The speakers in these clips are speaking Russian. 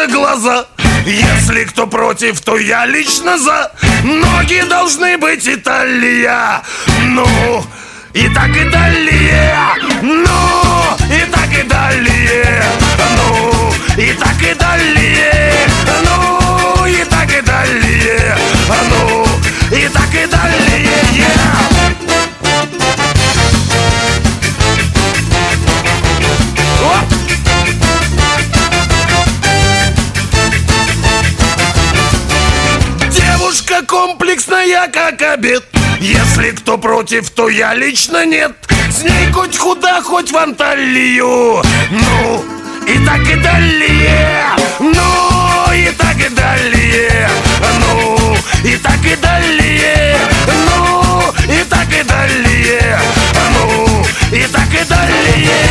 закрывая глаза. Если кто против, то я лично за. Ноги должны быть Италия. Ну, и так и далее. Ну, и так и далее. Ну, и так и далее. Ну, и так и далее. Ну, и так и далее. Девушка комплексная, как обед. Если кто против, то я лично нет. С ней хоть куда, хоть в Анталию. Ну, и так и далее. Ну, и так и далее. Ну, и так и далее. Ну, и так и далее. Ну, и так и далее.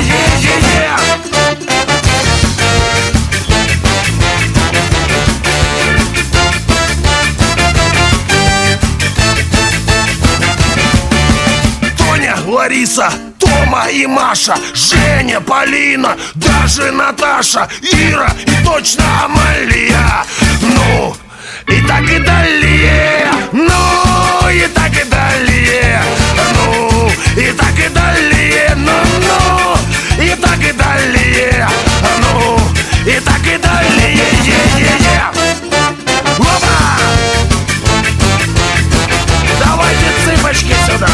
Лариса, Тома и Маша, Женя, Полина, даже Наташа, Ира и точно Амалия. Ну, и так и далее. Ну, и так и далее. Ну, и так и далее. Ну, и так и далее. Ну, и так и далее. Опа! Давайте цыпочки сюда.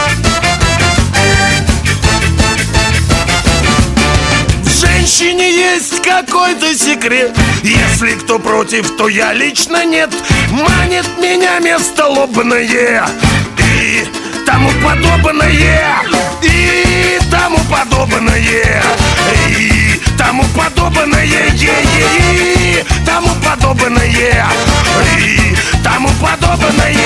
В женщине есть какой-то секрет. Если кто против, то я лично нет. Манит меня место лобное и тому подобное. И тому подобное. И тому подобное. И тому подобное. И тому подобное.